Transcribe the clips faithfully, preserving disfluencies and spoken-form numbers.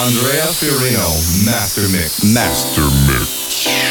Andrea Fiorino, Master Mix. Master Mix.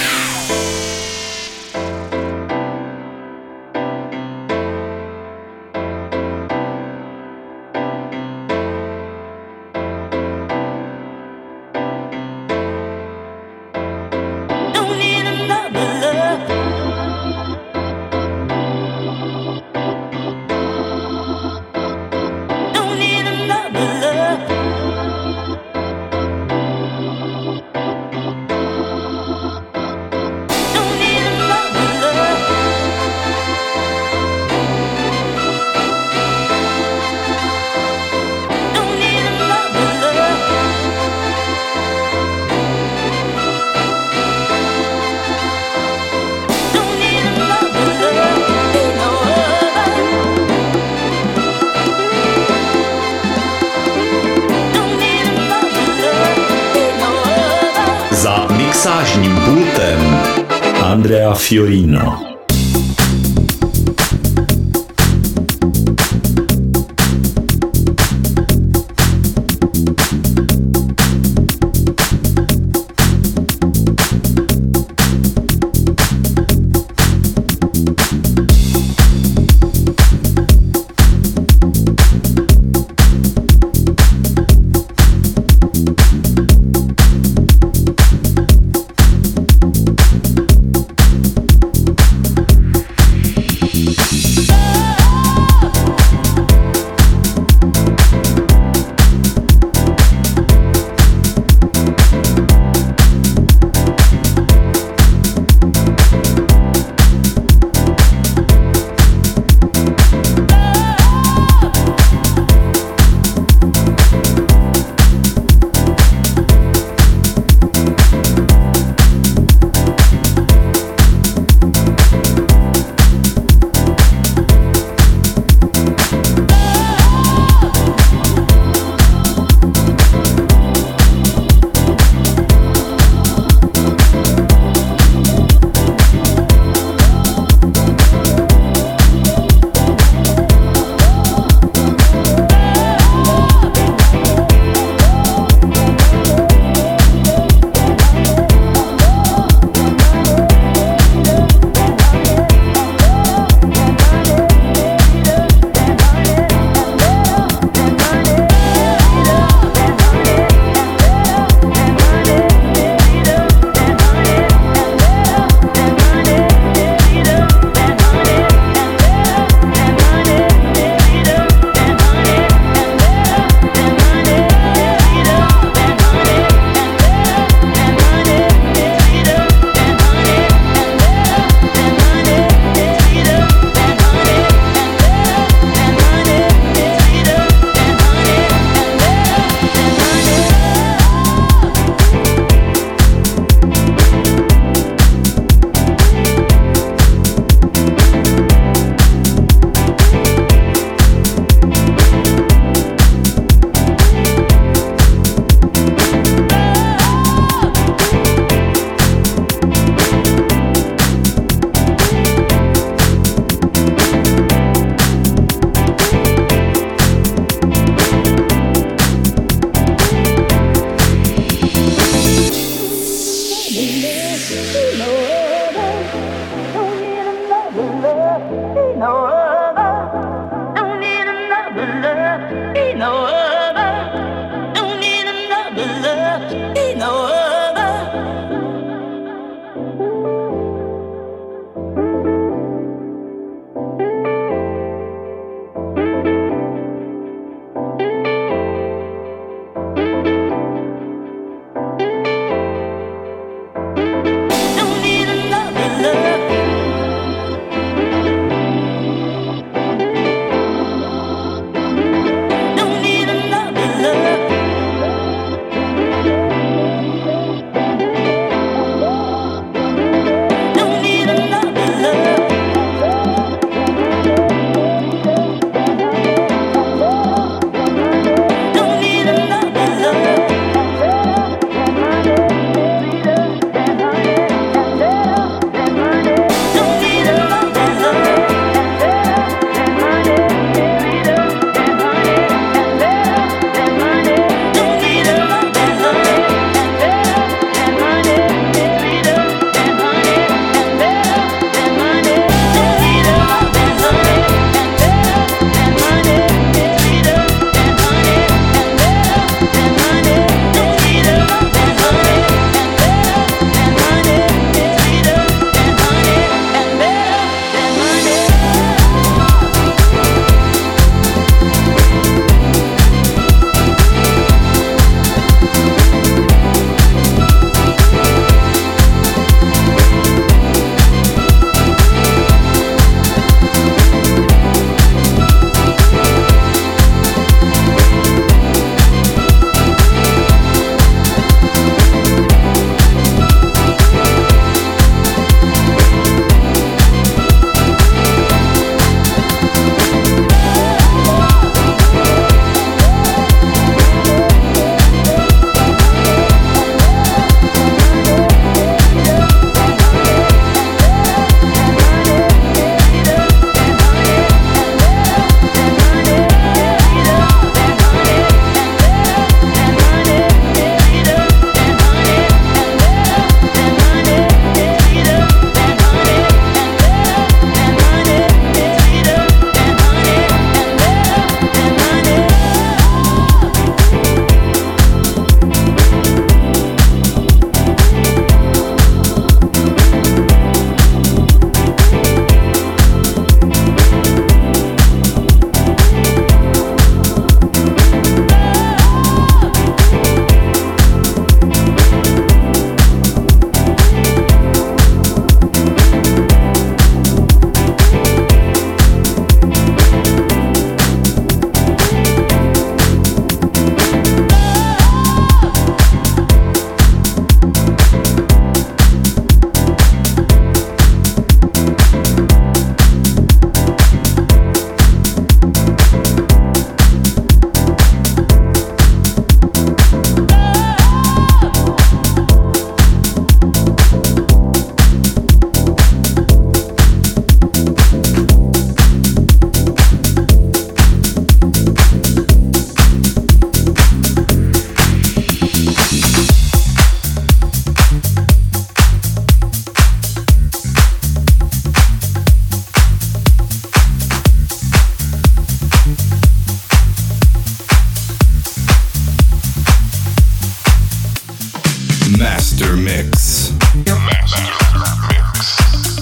Mixážním pultem Andrea Fiorino. Master Mix. Master Mix.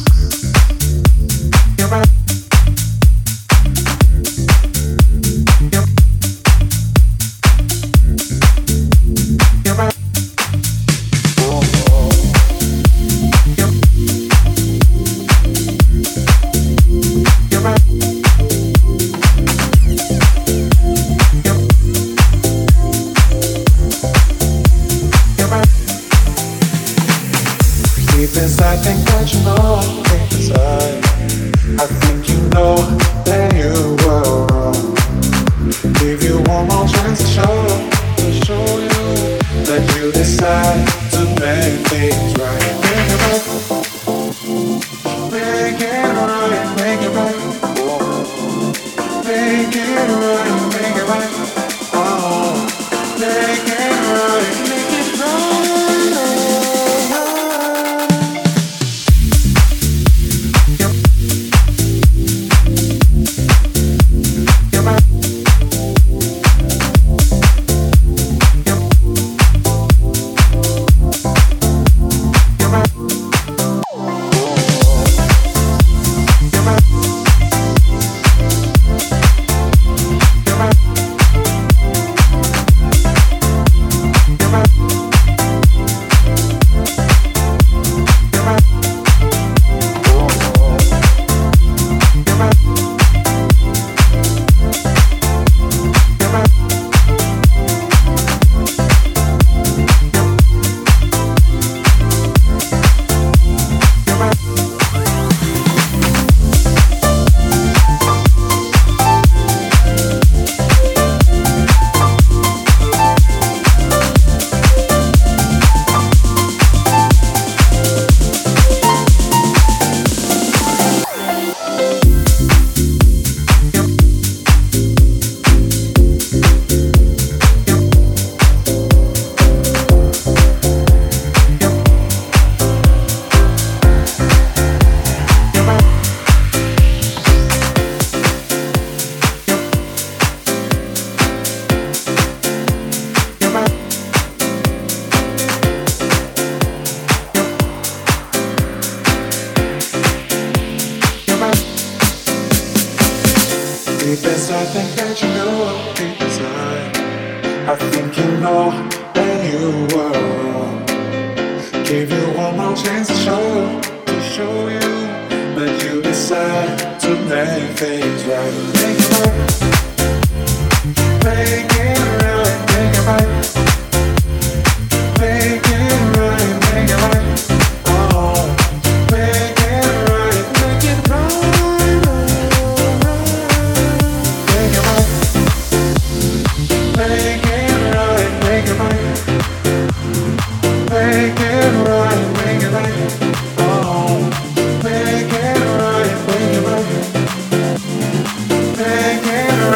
I think that you know deep inside. I think you know that you were wrong. Give you one more chance to show, to show you that you decide to make things right. Make it right, make it right, make it right, make it right, make it right. Oh, make it right, make it right. Deep inside, I think that you know deep inside. I think you know that you were wrong. Give you one more chance to show, to show you that you decide to make things right. Make it right, make it right, make it right, make it right, make it right. Oh, make it right, make it right. Make it right, make it right. Make it right, make it right. Oh, make it right, make it right. Make it right.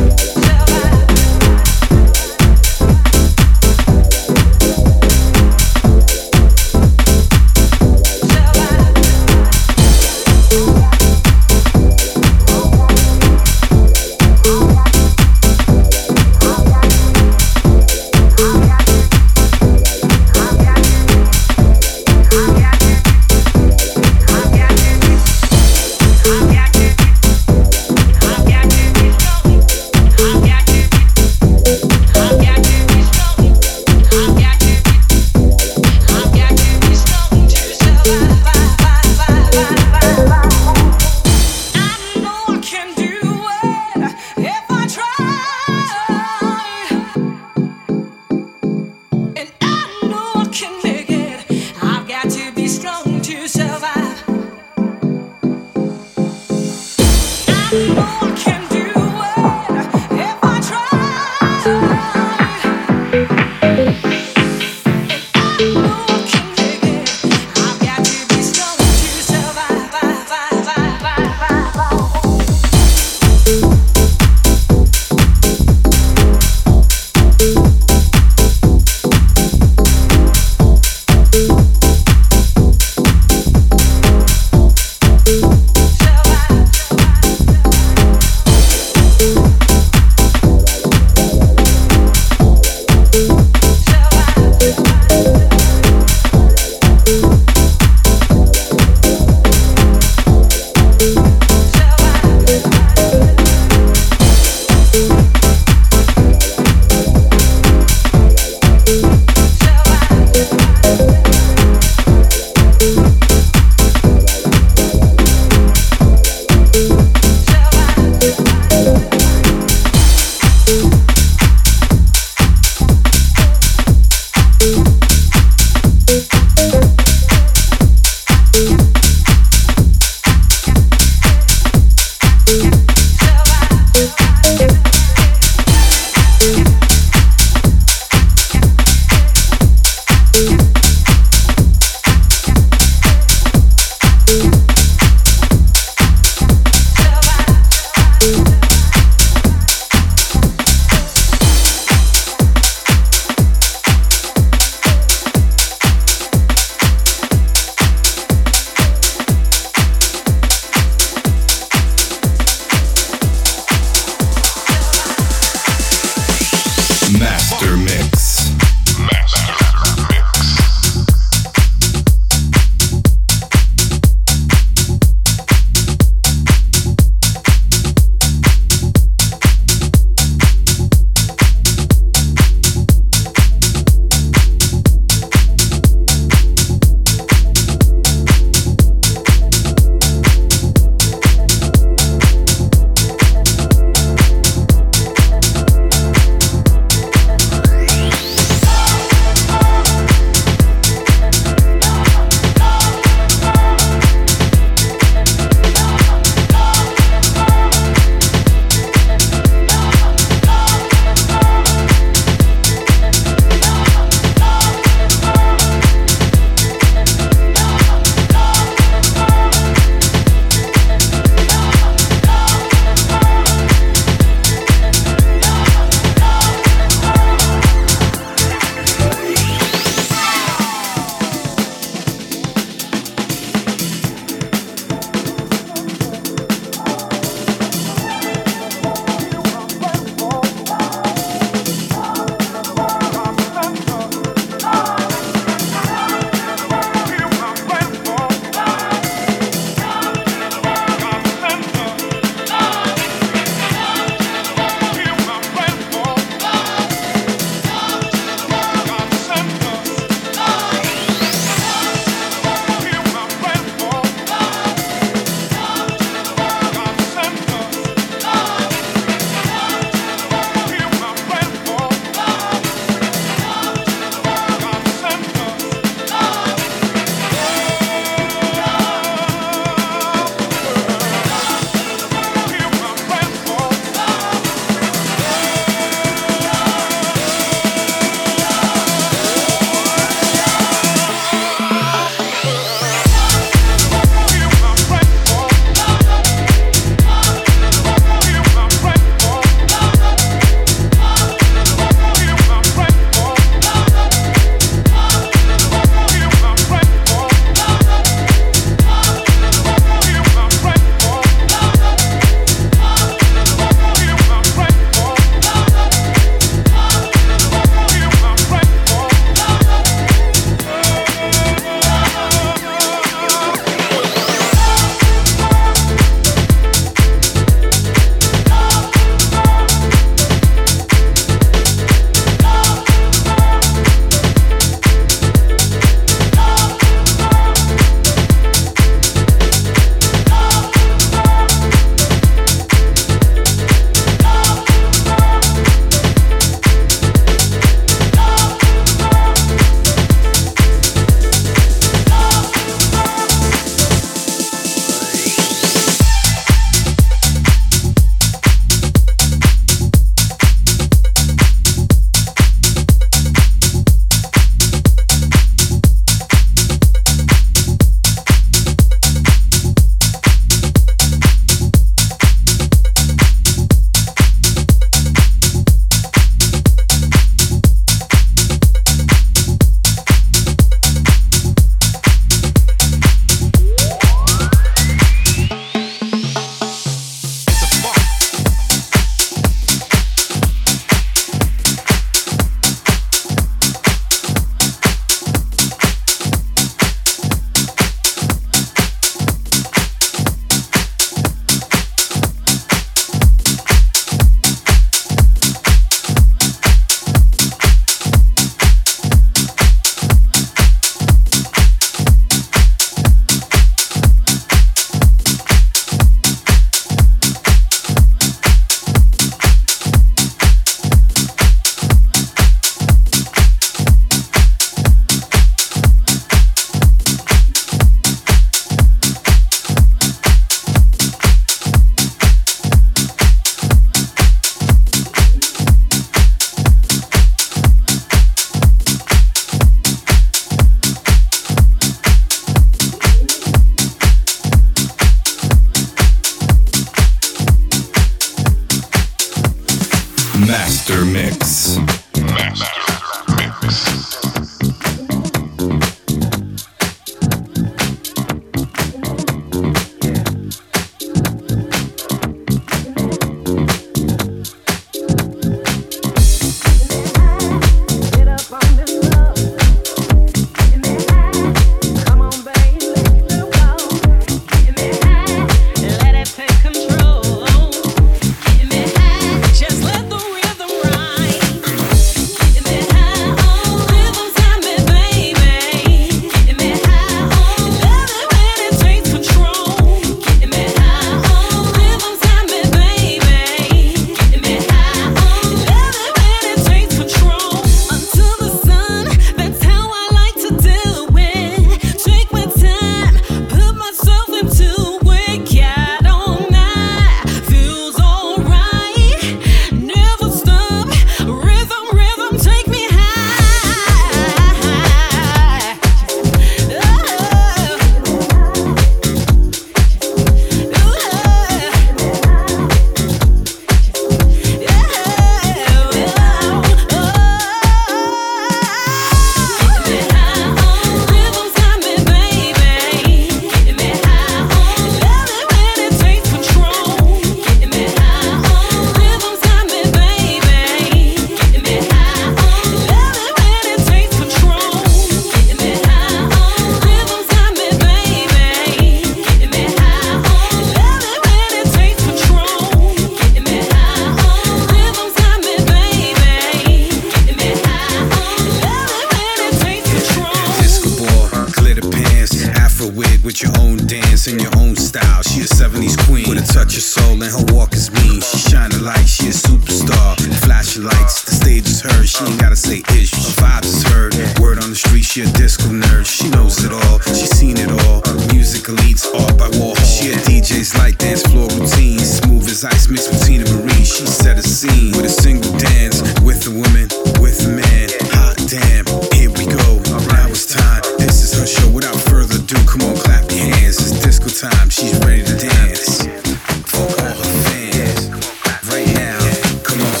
with your own dance and your own style. She a seventies queen with a touch of soul and her walk is mean. She shine a light, she a superstar. Flashing lights, the stage is hers. She ain't gotta say ish, her vibes is heard. Word on the street, she a disco nerd. She knows it all, she seen it all. Music elites, art by Warhol. She a D J's like dance floor routine. Smooth as ice mixed with Tina Marie. She set a scene with a single dance, with a woman, with a man. Hot damn, here we go. Now it's time. This is her show. Without further ado, come on, clap your hands. It's disco time. She's ready to dance. For all her fans, right now, come on.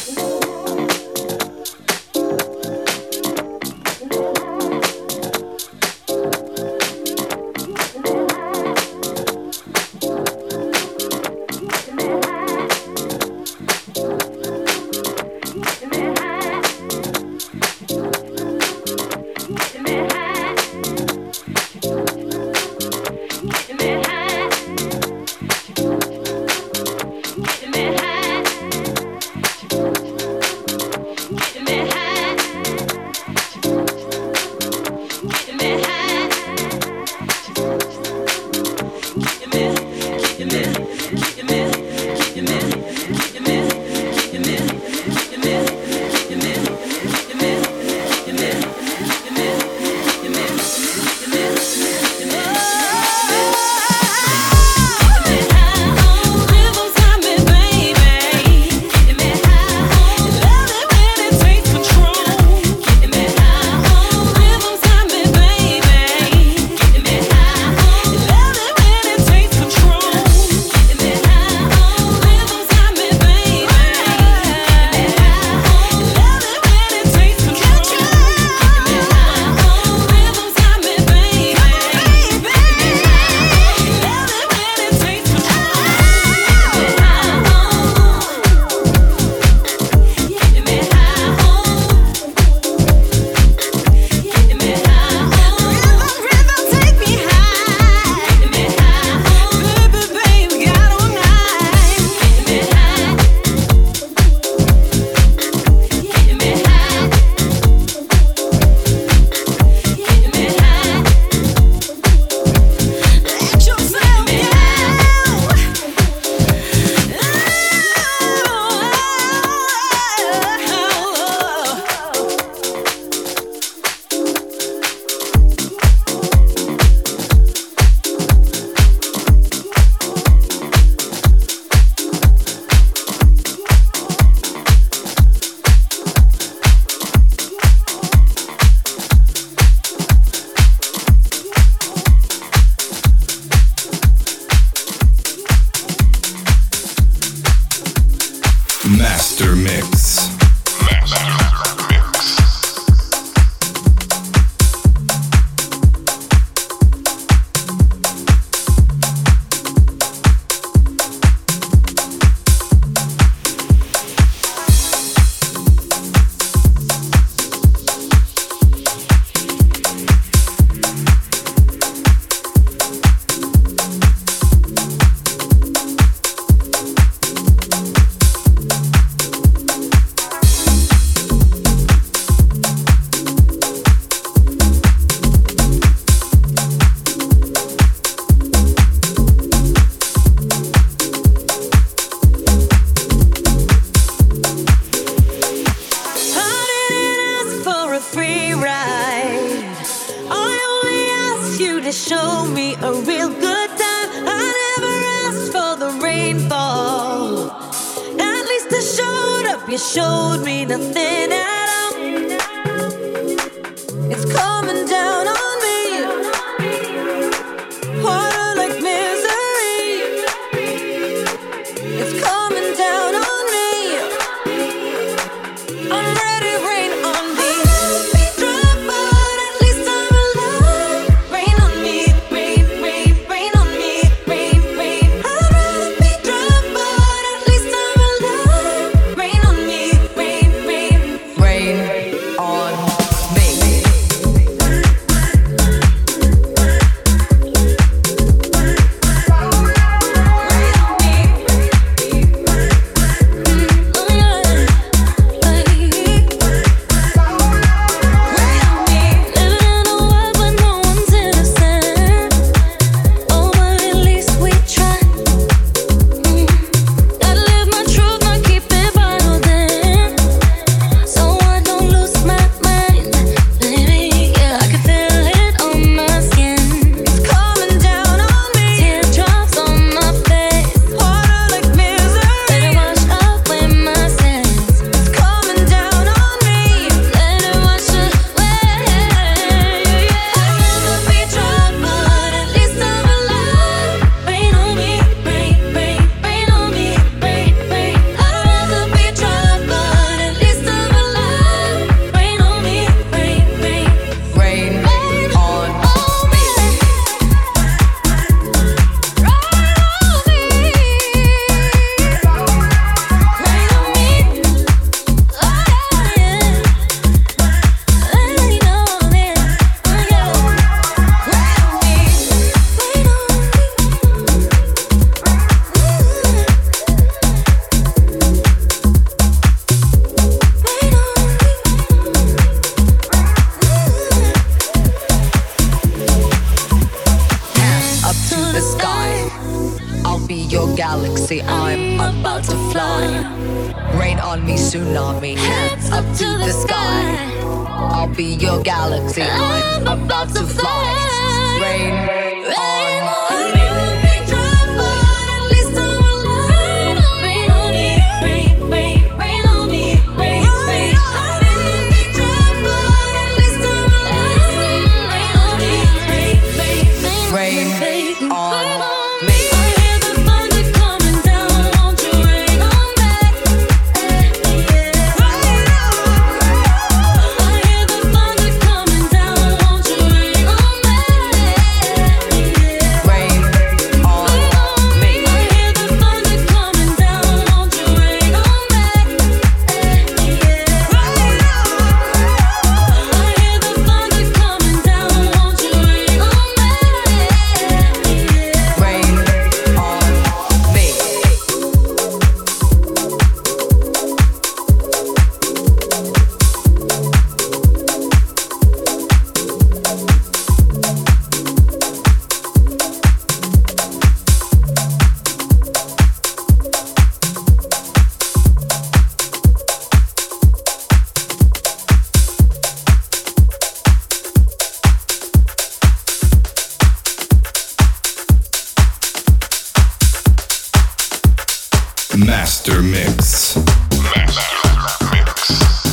Master Mix. Rain galaxy, I'm about to fly. Rain on me, tsunami, hands up to the sky. I'll be your galaxy, I'm about to fly. Rain on me. Master Mix. Master Mix.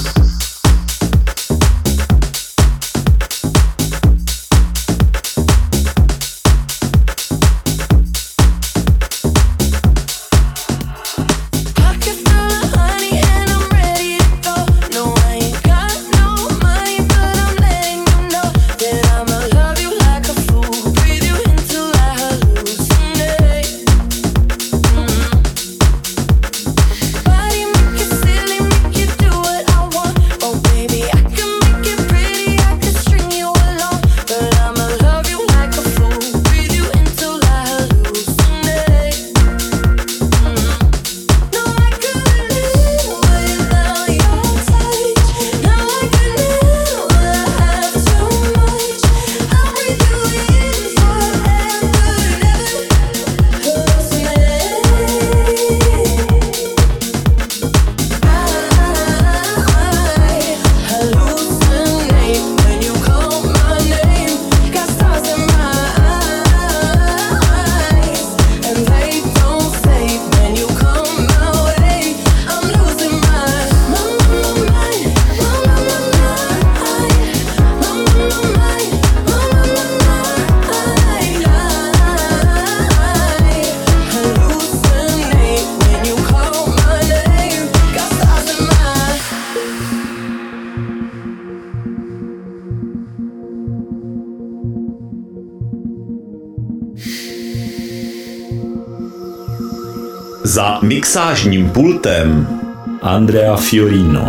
Za mixážním pultem Andrea Fiorino.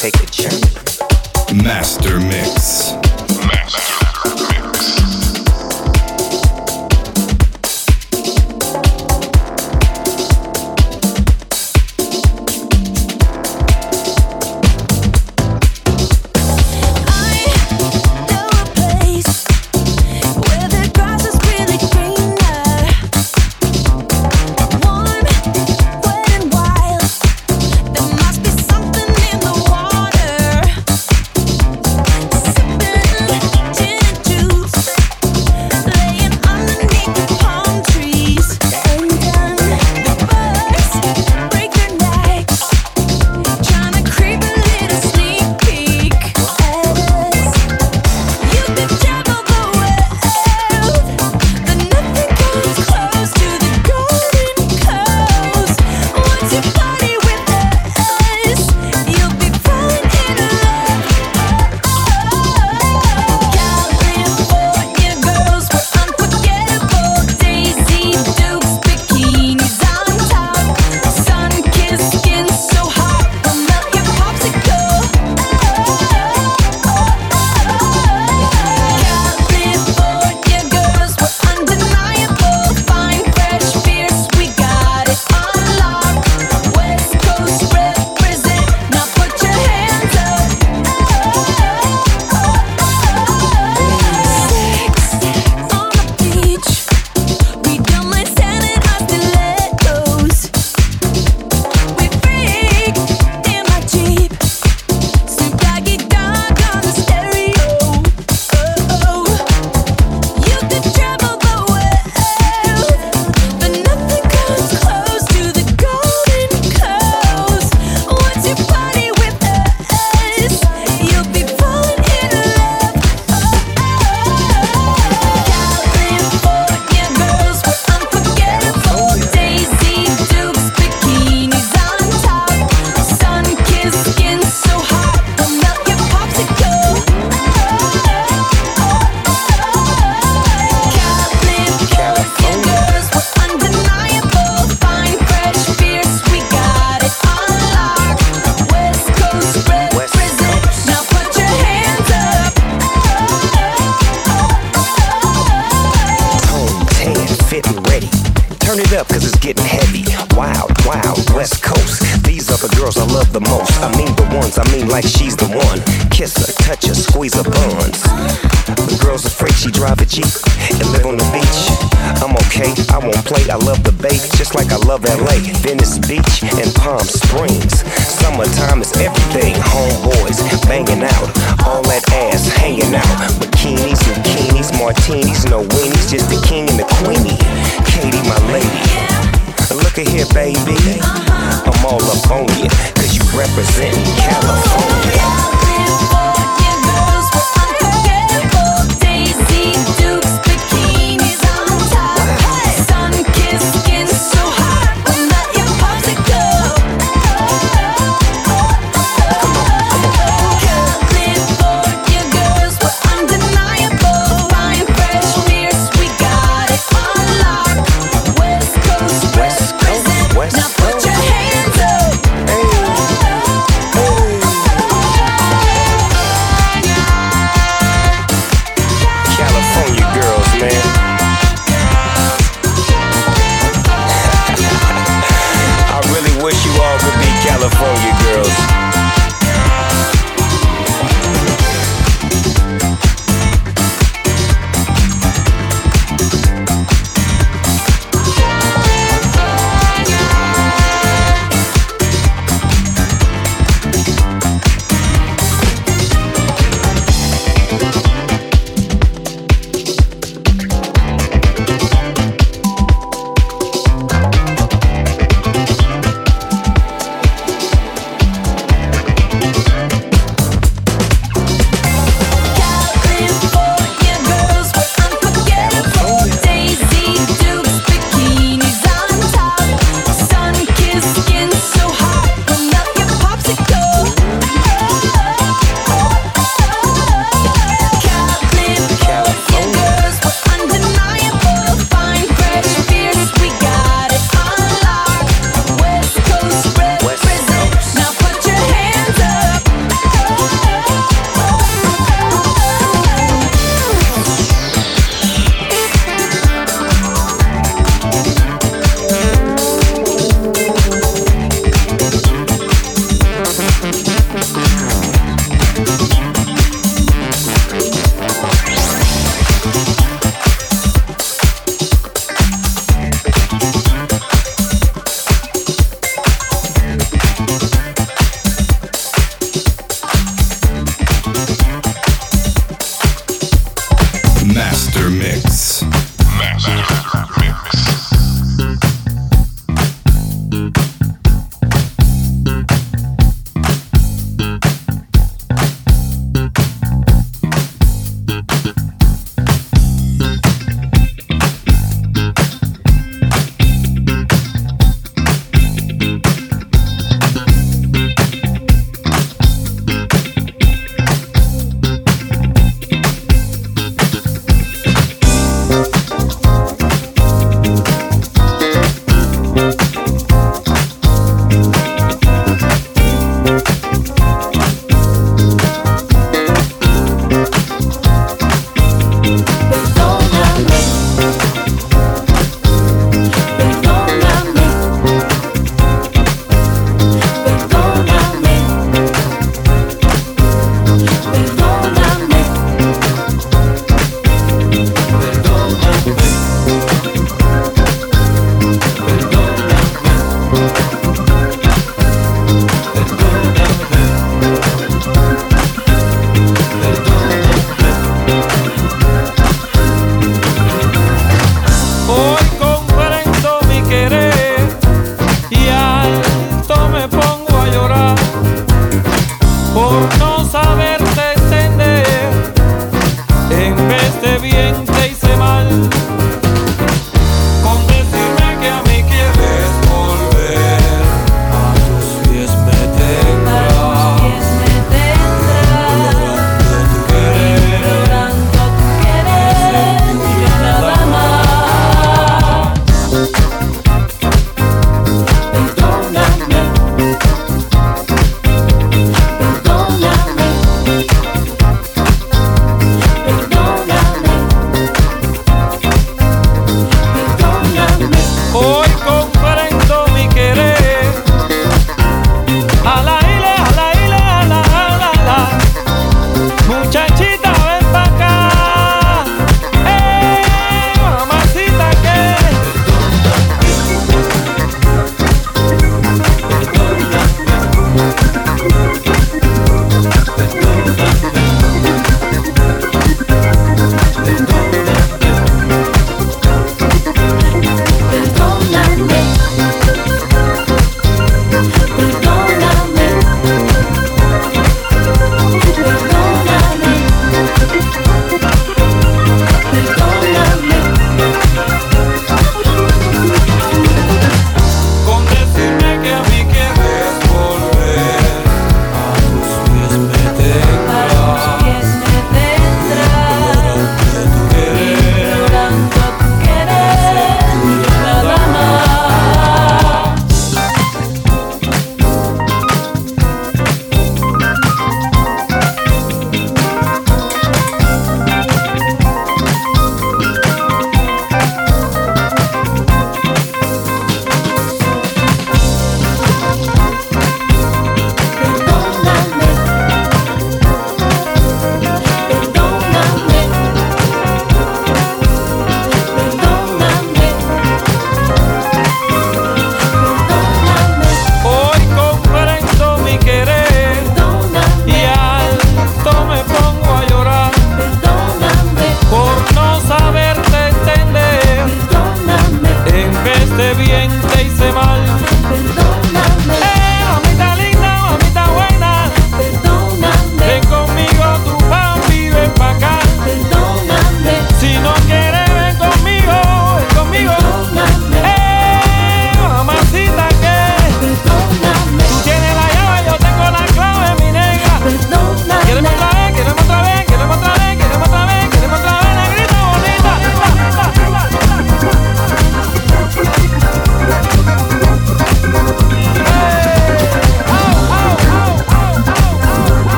take a journey. Master Mix. Like she's the one. Kiss her, touch her, squeeze her buns. The girl's afraid she drive a Jeep and live on the beach. I'm okay, I won't play, I love the bay, just like I love L A, Venice Beach, and Palm Springs. Summertime is everything, homeboys banging out, all that ass hanging out. Bikinis, bikinis, martinis, no weenies, just the king and the queenie. Katie, my lady. Look at here, baby. I'm all up on you, cause you represent California. Now put your hands up. Hey, hey.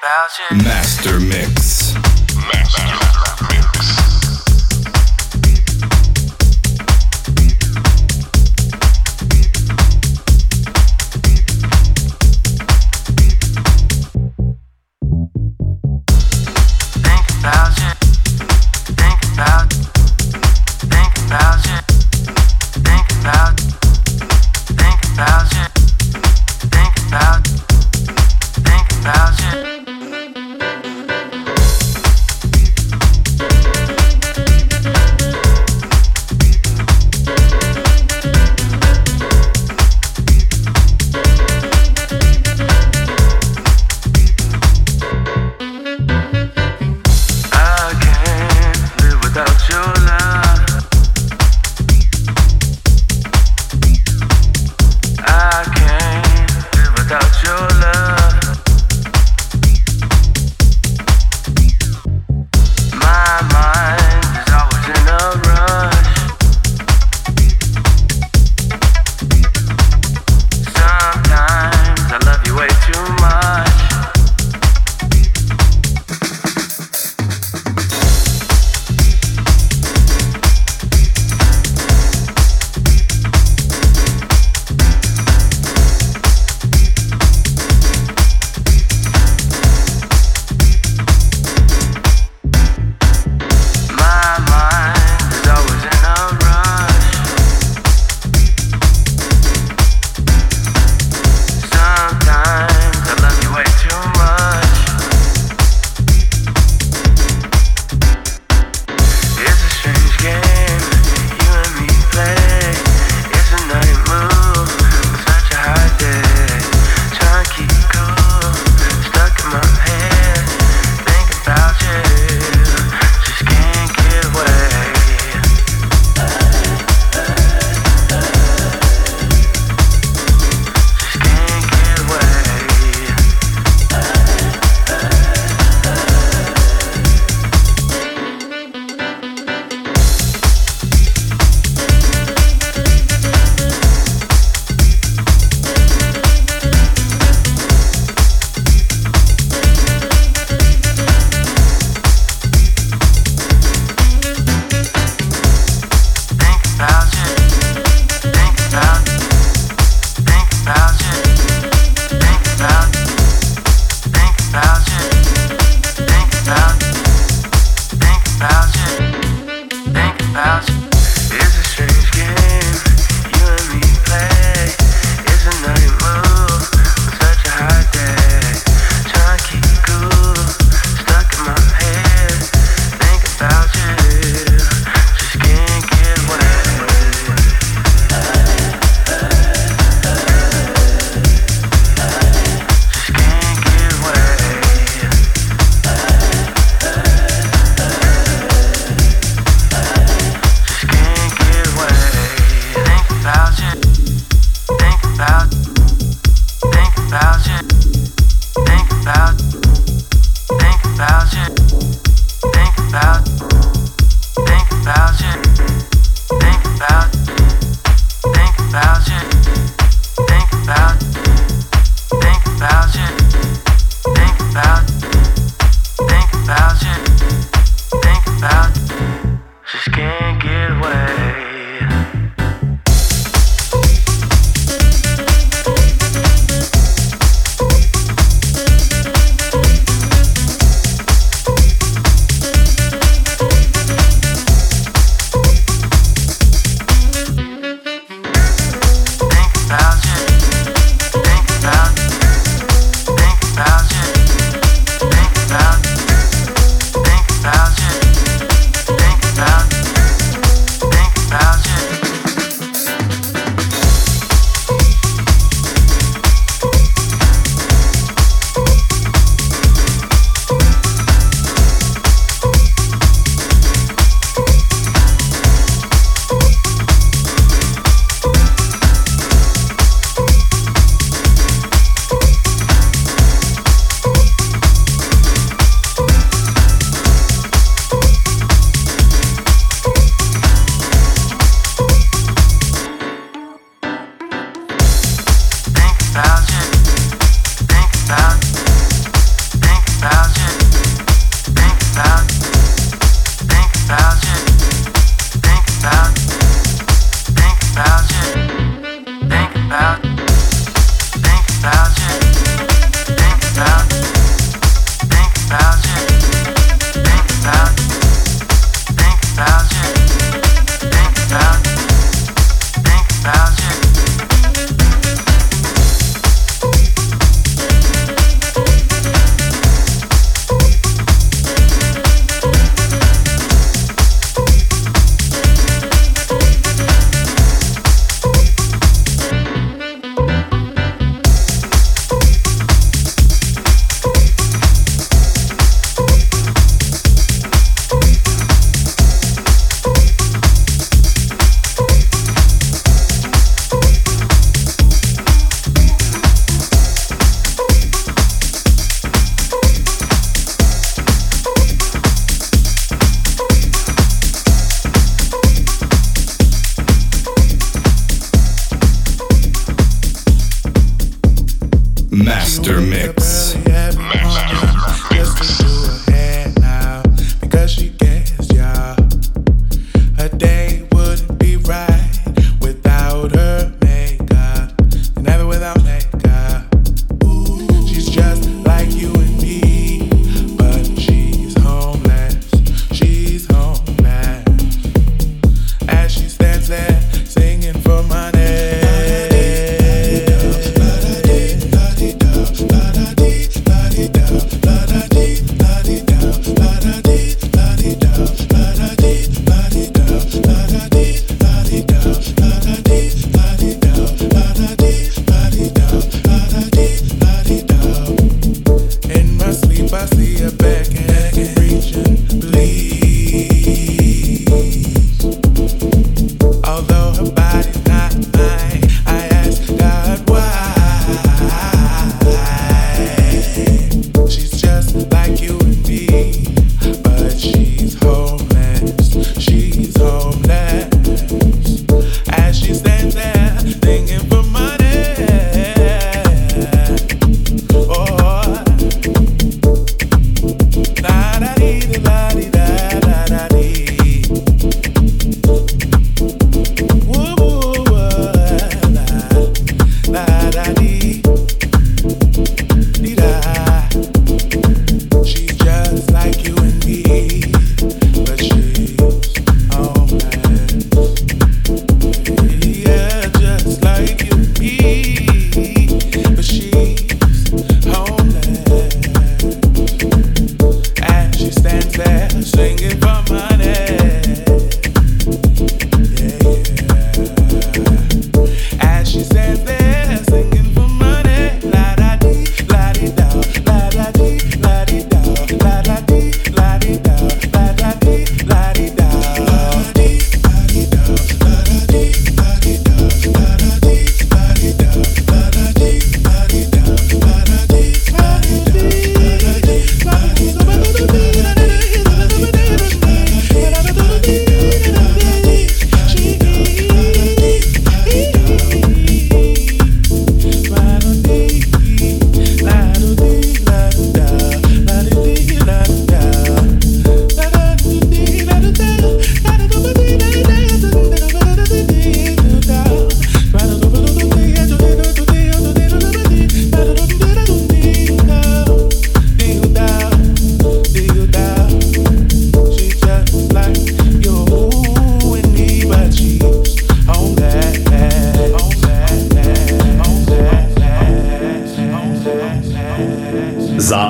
Master Mix. Master Mix.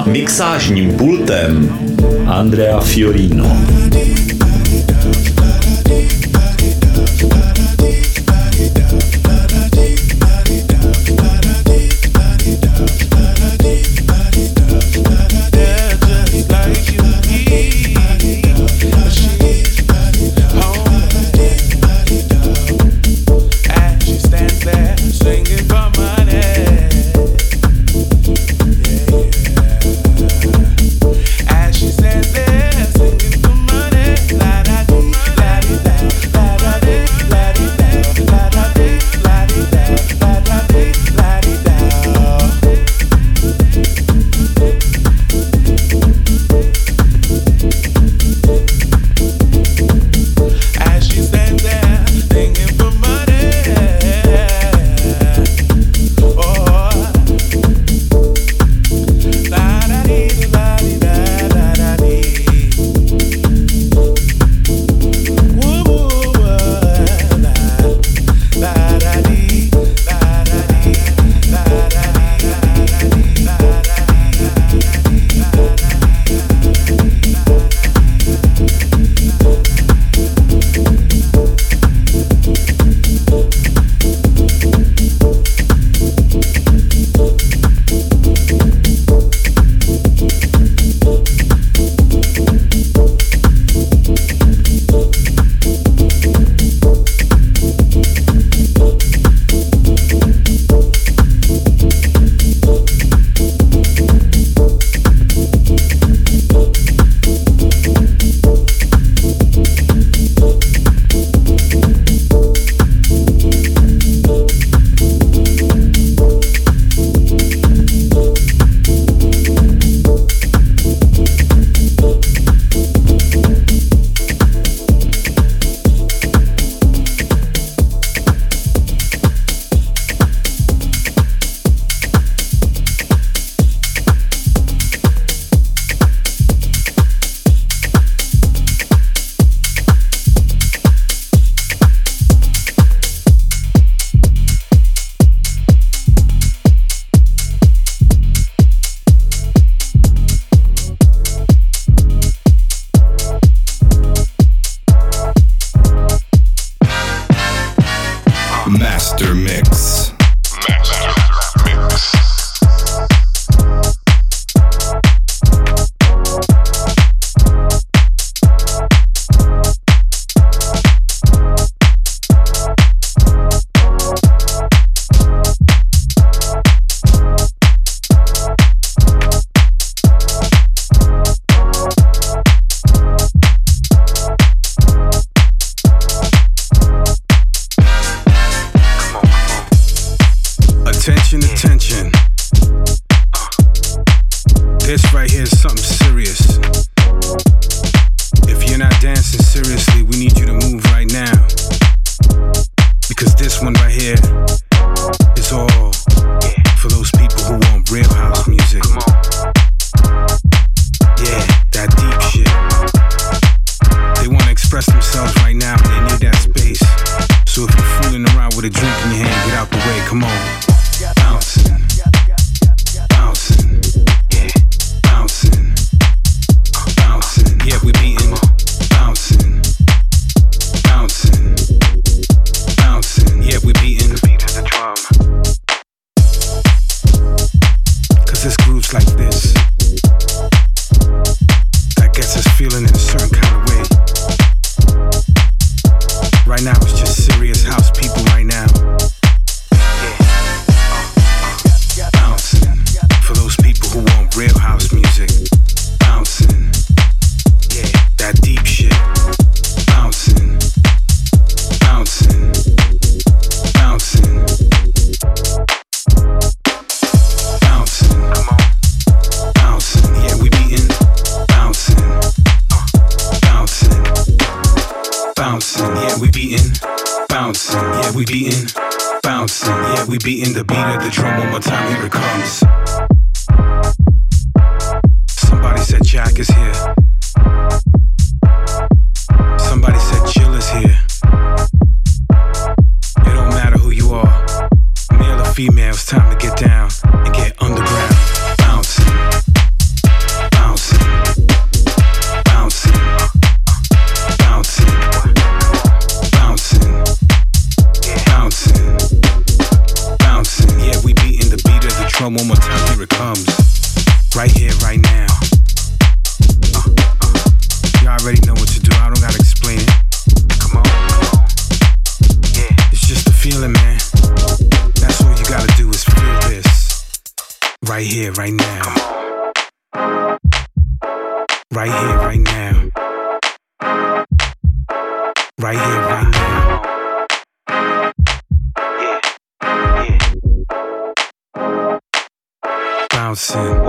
mixážním pultem Andrea Fiorino. Master Mix. Master Mix. Attention, attention. Uh, this right here is something serious. If you're not dancing seriously, we need you to move right now. Because this one right here is all for those people who want real house music. Yeah, that deep shit. They want to express themselves right now, and they need that space. So if you're fooling around with a drink in your hand, get out the way, come on. Bouncing, bouncing, yeah, bouncing, uh, bouncing, yeah, we beating, bouncing, bouncing, bouncing, yeah, we beating the beat of the drum. Cause this groove's like this, that gets us feeling in a certain kind of way. Right now it's just serious house people right now. For those people who want real house music, bouncing, yeah, that deep shit, bouncing, bouncing, bouncing, bouncing, come on, bouncing, yeah, we beatin', bouncing, uh, bouncing, bouncing, yeah, we beatin', bouncing, yeah, we beatin', bouncing, yeah, we beatin' the beat of the drum one more time, here it comes. Somebody said Jack is here. Somebody said Jill is here. It don't matter who you are, male or female, it's time to get down and get underground. Bouncing, right here, right now. Uh, uh. You already know what to do, I don't gotta explain it. Come on, come on. Yeah, it's just a feeling, man. That's all you gotta do is feel this. Right here, right now. Right here, right now. Right here, right now. Yeah, yeah. Bouncing.